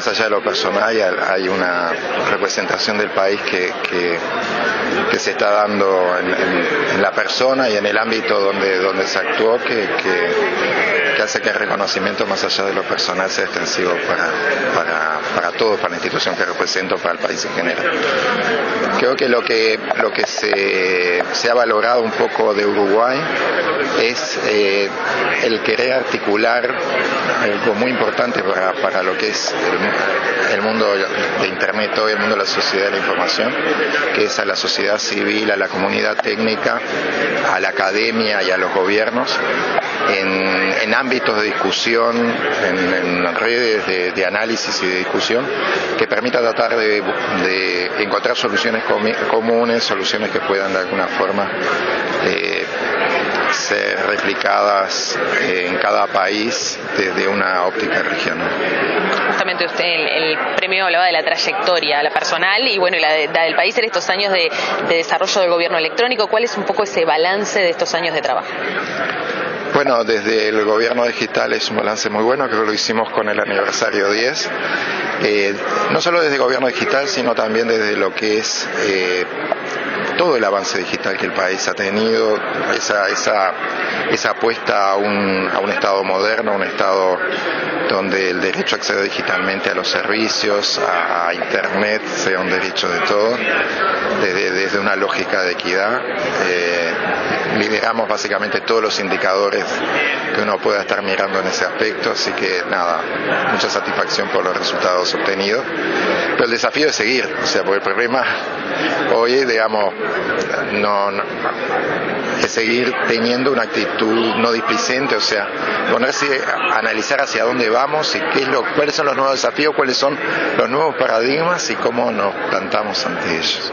más allá de lo personal hay una representación del país que se está dando en la persona y en el ámbito donde se actuó que hace que el reconocimiento más allá de lo personal sea extensivo para todos, para la institución que represento, para el país en general. Creo que lo que se ha valorado un poco de Uruguay es el querer articular algo muy importante para lo que es el mundo de Internet hoy, el mundo de la sociedad de la información, que es a la sociedad civil, a la comunidad técnica, a la academia y a los gobiernos en ámbitos de discusión, en redes de análisis y de discusión que permita tratar de encontrar soluciones comunes, soluciones que puedan de alguna forma ser replicadas en cada país desde una óptica regional. Justamente usted el premio hablaba de la trayectoria, la personal y bueno, la del país en estos años de desarrollo del gobierno electrónico. ¿Cuál es un poco ese balance de estos años de trabajo? Bueno, desde el gobierno digital es un balance muy bueno, creo que lo hicimos con el aniversario 10. No solo desde el gobierno digital, sino también desde lo que es todo el avance digital que el país ha tenido, esa apuesta a un Estado moderno, un Estado donde el derecho a acceder digitalmente a los servicios, a Internet, sea un derecho de todos, desde una lógica de equidad. Lideramos básicamente todos los indicadores que uno pueda estar mirando en ese aspecto, así que nada, mucha satisfacción por los resultados obtenidos. Pero el desafío es seguir, o sea, porque el problema hoy, digamos, no es seguir teniendo una actitud no displicente, o sea, ponerse a analizar hacia dónde vamos y cuáles son los nuevos desafíos, cuáles son los nuevos paradigmas y cómo nos plantamos ante ellos.